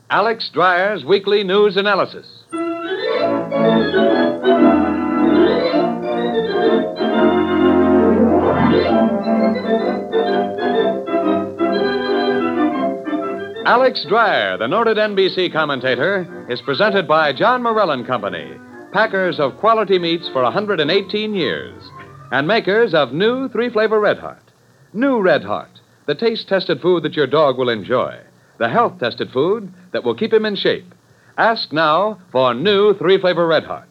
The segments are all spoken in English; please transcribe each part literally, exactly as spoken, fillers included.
Alex Dreyer's Weekly News Analysis. Alex Dreyer, the noted N B C commentator, is presented by John Morell and Company, packers of quality meats for one hundred eighteen years, and makers of new three-flavor Red Heart. New Red Heart, the taste-tested food that your dog will enjoy, the health-tested food that will keep him in shape. Ask now for new three-flavor Red Heart.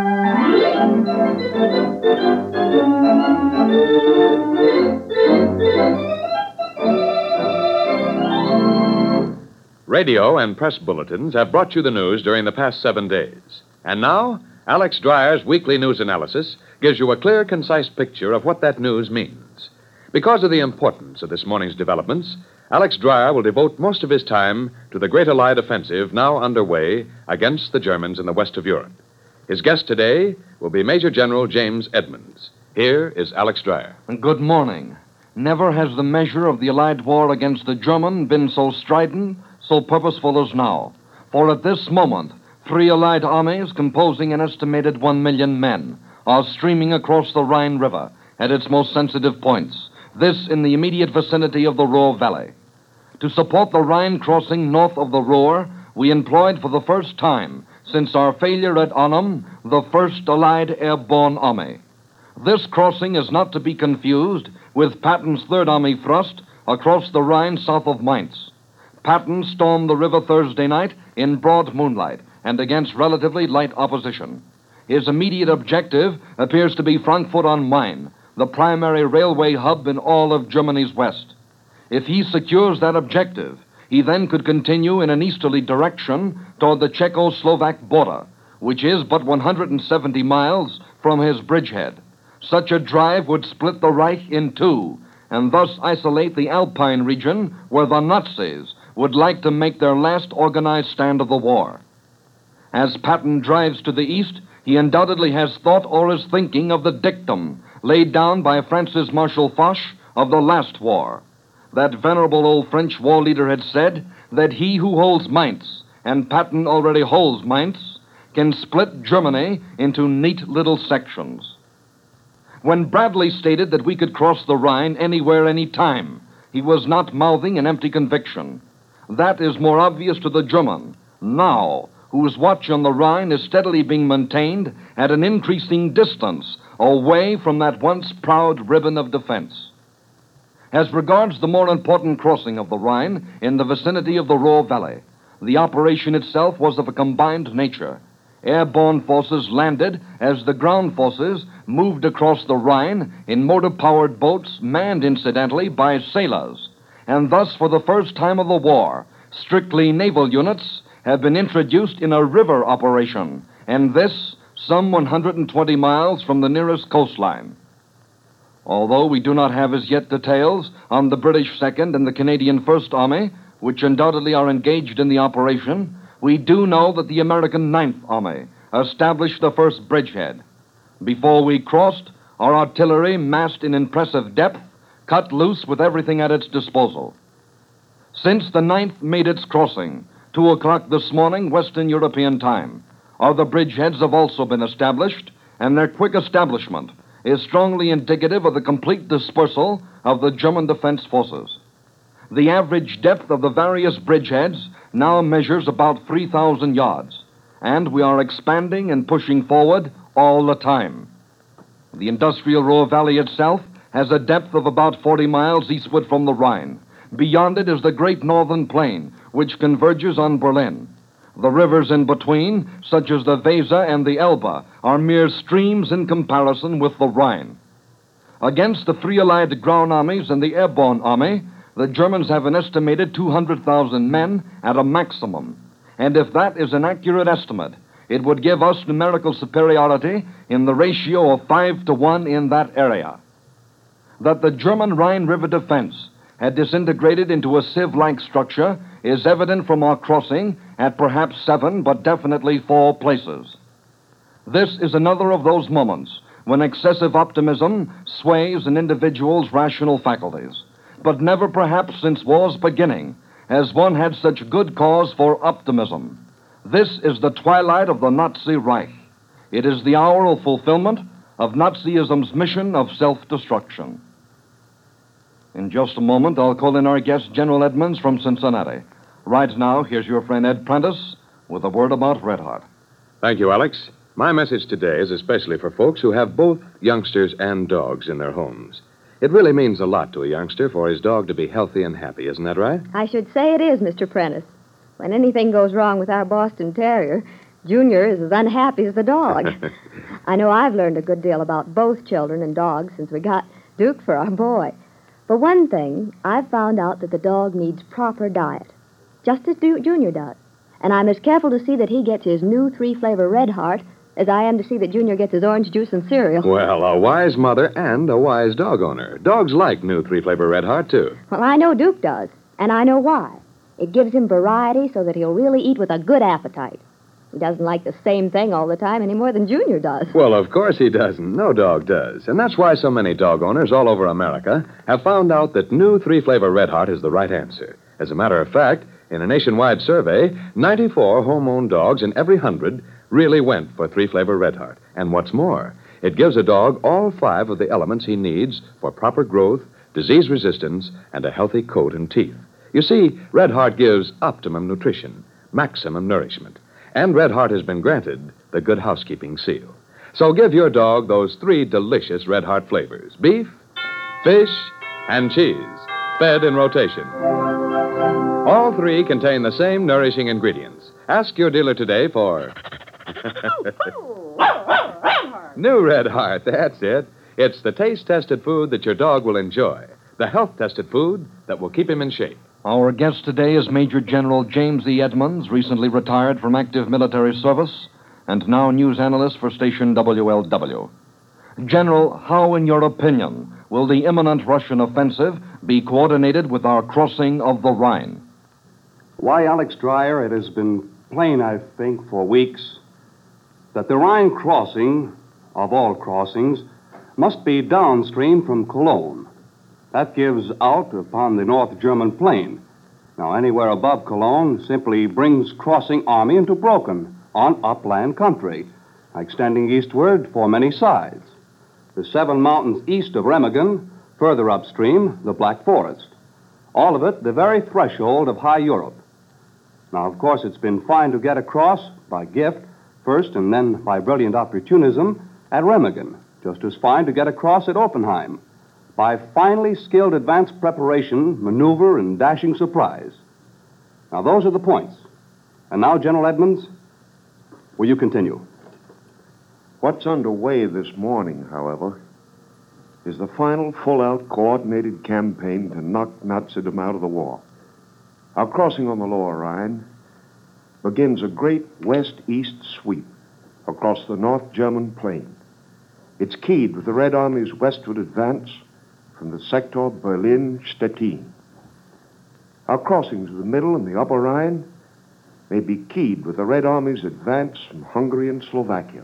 Radio and press bulletins have brought you the news during the past seven days. And now, Alex Dreyer's Weekly News Analysis gives you a clear, concise picture of what that news means. Because of the importance of this morning's developments, Alex Dreyer will devote most of his time to the Great Allied Offensive now underway against the Germans in the west of Europe. His guest today will be Major General James Edmonds. Here is Alex Dreyer. Good morning. Never has the measure of the Allied war against the German been so strident, so purposeful as now. For at this moment, three Allied armies composing an estimated one million men are streaming across the Rhine River at its most sensitive points, this in the immediate vicinity of the Ruhr Valley. To support the Rhine crossing north of the Ruhr, we employed for the first time since our failure at Arnhem the first Allied Airborne Army. This crossing is not to be confused with Patton's Third Army thrust across the Rhine south of Mainz. Patton stormed the river Thursday night in broad moonlight and against relatively light opposition. His immediate objective appears to be Frankfurt on Main, the primary railway hub in all of Germany's west. If he secures that objective, he then could continue in an easterly direction toward the Czechoslovak border, which is but one hundred seventy miles from his bridgehead. Such a drive would split the Reich in two and thus isolate the Alpine region where the Nazis would like to make their last organized stand of the war. As Patton drives to the east, he undoubtedly has thought or is thinking of the dictum laid down by Francis Marshal Foch of the last war. That venerable old French war leader had said that he who holds Mainz, and Patton already holds Mainz, can split Germany into neat little sections. When Bradley stated that we could cross the Rhine anywhere, any time, he was not mouthing an empty conviction. That is more obvious to the German, now, whose watch on the Rhine is steadily being maintained at an increasing distance away from that once proud ribbon of defense. As regards the more important crossing of the Rhine in the vicinity of the Ruhr Valley, the operation itself was of a combined nature. Airborne forces landed as the ground forces moved across the Rhine in motor-powered boats manned, incidentally, by sailors. And thus, for the first time of the war, strictly naval units have been introduced in a river operation, and this some one hundred twenty miles from the nearest coastline. Although we do not have as yet details on the British Second and the Canadian First Army, which undoubtedly are engaged in the operation, we do know that the American Ninth Army established the first bridgehead. Before we crossed, our artillery, massed in impressive depth, cut loose with everything at its disposal. Since the Ninth made its crossing, two o'clock this morning, Western European time, other bridgeheads have also been established, and their quick establishment is strongly indicative of the complete dispersal of the German defense forces. The average depth of the various bridgeheads now measures about three thousand yards, and we are expanding and pushing forward all the time. The industrial Ruhr Valley itself has a depth of about forty miles eastward from the Rhine. Beyond it is the great northern plain, which converges on Berlin. The rivers in between, such as the Weser and the Elbe, are mere streams in comparison with the Rhine. Against the three Allied ground armies and the airborne army, the Germans have an estimated two hundred thousand men at a maximum. And if that is an accurate estimate, it would give us numerical superiority in the ratio of five to one in that area. That the German Rhine River defense had disintegrated into a sieve-like structure is evident from our crossing at perhaps seven, but definitely four places. This is another of those moments when excessive optimism sways an individual's rational faculties. But never perhaps since war's beginning has one had such good cause for optimism. This is the twilight of the Nazi Reich. It is the hour of fulfillment of Nazism's mission of self-destruction. In just a moment, I'll call in our guest, General Edmonds from Cincinnati. Right now, here's your friend Ed Prentice with a word about Red Heart. Thank you, Alex. My message today is especially for folks who have both youngsters and dogs in their homes. It really means a lot to a youngster for his dog to be healthy and happy, isn't that right? I should say it is, Mister Prentice. When anything goes wrong with our Boston Terrier, Junior is as unhappy as the dog. I know I've learned a good deal about both children and dogs since we got Duke for our boy. For one thing, I've found out that the dog needs proper diet, just as Duke Junior does. And I'm as careful to see that he gets his new three-flavor Red Heart as I am to see that Junior gets his orange juice and cereal. Well, a wise mother and a wise dog owner. Dogs like new three-flavor Red Heart, too. Well, I know Duke does, and I know why. It gives him variety so that he'll really eat with a good appetite. He doesn't like the same thing all the time any more than Junior does. Well, of course he doesn't. No dog does. And that's why so many dog owners all over America have found out that new three-flavor Red Heart is the right answer. As a matter of fact, in a nationwide survey, ninety-four home-owned dogs in every hundred really went for three-flavor Red Heart. And what's more, it gives a dog all five of the elements he needs for proper growth, disease resistance, and a healthy coat and teeth. You see, Red Heart gives optimum nutrition, maximum nourishment. And Red Heart has been granted the Good Housekeeping seal. So give your dog those three delicious Red Heart flavors: beef, fish, and cheese, fed in rotation. All three contain the same nourishing ingredients. Ask your dealer today for new Red Heart. That's it. It's the taste-tested food that your dog will enjoy, the health-tested food that will keep him in shape. Our guest today is Major General James E. Edmonds, recently retired from active military service and now news analyst for station W L W. General, how, in your opinion, will the imminent Russian offensive be coordinated with our crossing of the Rhine? Why, Alex Dreyer, it has been plain, I think, for weeks that the Rhine crossing, of all crossings, must be downstream from Cologne. That gives out upon the North German plain. Now, anywhere above Cologne simply brings crossing army into Brocken on upland country, extending eastward for many sides. The seven mountains east of Remagen, further upstream, the Black Forest. All of it the very threshold of high Europe. Now, of course, it's been fine to get across by gift, first and then by brilliant opportunism, at Remagen. Just as fine to get across at Oppenheim, by finely skilled advanced preparation, maneuver, and dashing surprise. Now, those are the points. And now, General Edmonds, will you continue? What's underway this morning, however, is the final full-out coordinated campaign to knock Nazism out of the war. Our crossing on the Lower Rhine begins a great west-east sweep across the North German plain. It's keyed with the Red Army's westward advance from the sector Berlin-Stettin. Our crossings of the Middle and the Upper Rhine may be keyed with the Red Army's advance from Hungary and Slovakia.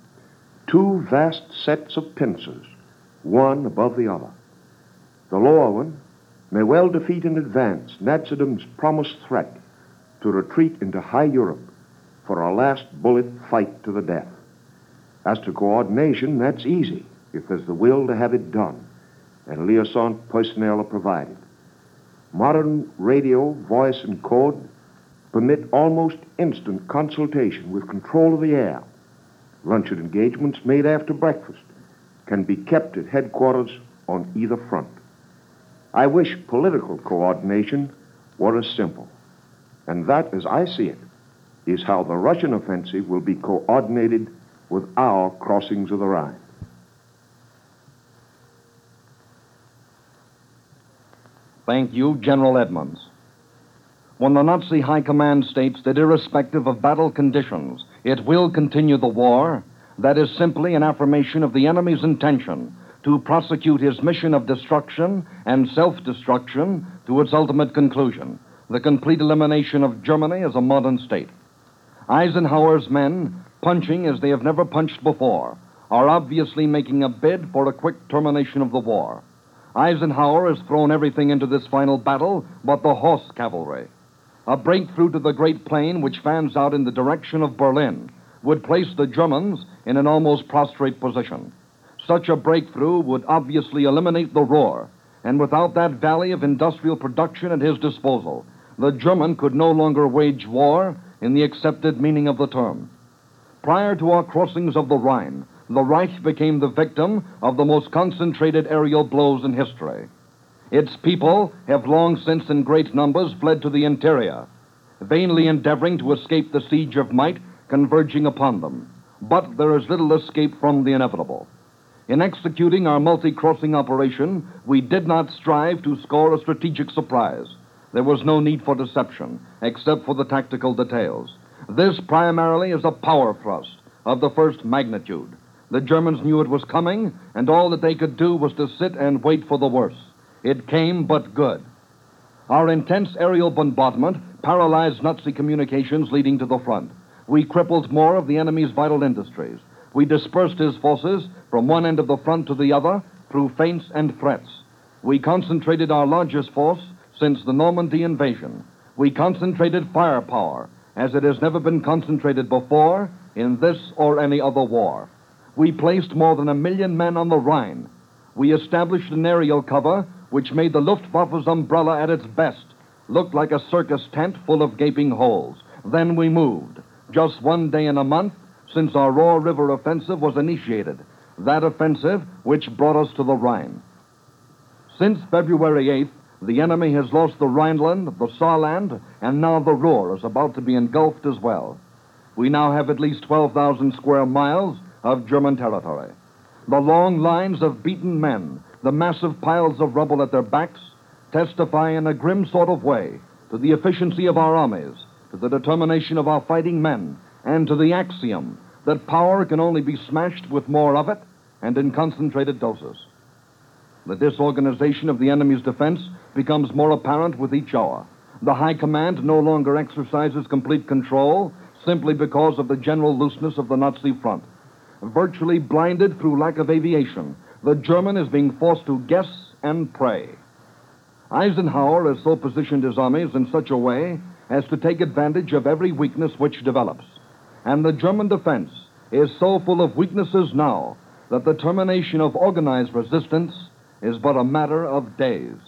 Two vast sets of pincers, one above the other. The lower one may well defeat in advance Nazism's promised threat to retreat into high Europe for a last bullet fight to the death. As to coordination, that's easy if there's the will to have it done, and liaison personnel are provided. Modern radio, voice, and code permit almost instant consultation with control of the air. Luncheon engagements made after breakfast can be kept at headquarters on either front. I wish political coordination were as simple. And that, as I see it, is how the Russian offensive will be coordinated with our crossings of the Rhine. Thank you, General Edmonds. When the Nazi High Command states that irrespective of battle conditions, it will continue the war, that is simply an affirmation of the enemy's intention to prosecute his mission of destruction and self-destruction to its ultimate conclusion, the complete elimination of Germany as a modern state. Eisenhower's men, punching as they have never punched before, are obviously making a bid for a quick termination of the war. Eisenhower has thrown everything into this final battle but the horse cavalry. A breakthrough to the Great Plain, which fans out in the direction of Berlin, would place the Germans in an almost prostrate position. Such a breakthrough would obviously eliminate the Ruhr, and without that valley of industrial production at his disposal, the German could no longer wage war in the accepted meaning of the term. Prior to our crossings of the Rhine, the Reich became the victim of the most concentrated aerial blows in history. Its people have long since in great numbers fled to the interior, vainly endeavoring to escape the siege of might converging upon them. But there is little escape from the inevitable. In executing our multi-crossing operation, we did not strive to score a strategic surprise. There was no need for deception, except for the tactical details. This primarily is a power thrust of the first magnitude. The Germans knew it was coming, and all that they could do was to sit and wait for the worst. It came, but good. Our intense aerial bombardment paralyzed Nazi communications leading to the front. We crippled more of the enemy's vital industries. We dispersed his forces from one end of the front to the other through feints and threats. We concentrated our largest force since the Normandy invasion. We concentrated firepower as it has never been concentrated before in this or any other war. We placed more than a million men on the Rhine. We established an aerial cover which made the Luftwaffe's umbrella at its best look like a circus tent full of gaping holes. Then we moved, just one day in a month since our Ruhr River offensive was initiated, that offensive which brought us to the Rhine. Since February eighth, the enemy has lost the Rhineland, the Saarland, and now the Ruhr is about to be engulfed as well. We now have at least twelve thousand square miles of German territory. The long lines of beaten men, the massive piles of rubble at their backs, testify in a grim sort of way to the efficiency of our armies, to the determination of our fighting men, and to the axiom that power can only be smashed with more of it and in concentrated doses. The disorganization of the enemy's defense becomes more apparent with each hour. The High Command no longer exercises complete control simply because of the general looseness of the Nazi front. Virtually blinded through lack of aviation, the German is being forced to guess and pray. Eisenhower has so positioned his armies in such a way as to take advantage of every weakness which develops. And the German defense is so full of weaknesses now that the termination of organized resistance is but a matter of days.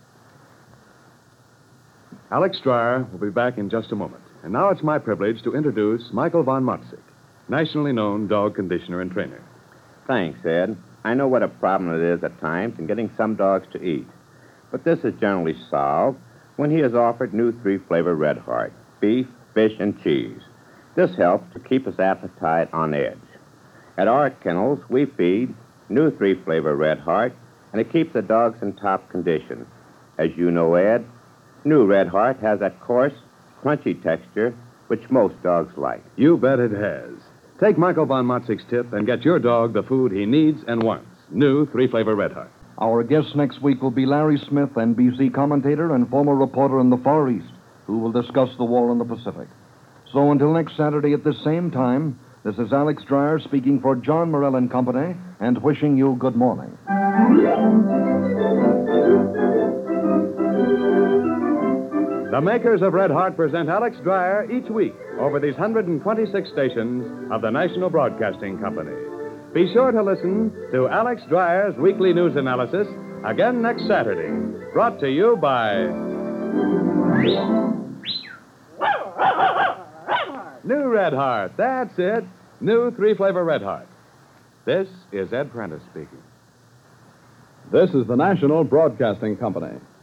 Alex Dreyer will be back in just a moment. And now it's my privilege to introduce Michael von Motzig, nationally known dog conditioner and trainer. Thanks, Ed. I know what a problem it is at times in getting some dogs to eat. But this is generally solved when he is offered new three-flavor Red Heart, beef, fish, and cheese. This helps to keep his appetite on edge. At our kennels, we feed new three-flavor Red Heart, and it keeps the dogs in top condition. As you know, Ed, new Red Heart has that coarse, crunchy texture which most dogs like. You bet it has. Take Michael von Motzig's tip and get your dog the food he needs and wants. New three-flavor Red Heart. Our guest next week will be Larry Smith, N B C commentator and former reporter in the Far East, who will discuss the war in the Pacific. So until next Saturday at this same time, this is Alex Dreyer speaking for John Morell and Company and wishing you good morning. The makers of Red Heart present Alex Dreyer each week over these one hundred twenty-six stations of the National Broadcasting Company. Be sure to listen to Alex Dreyer's weekly news analysis again next Saturday. Brought to you by New Red Heart. That's it. New three-flavor Red Heart. This is Ed Prentice speaking. This is the National Broadcasting Company.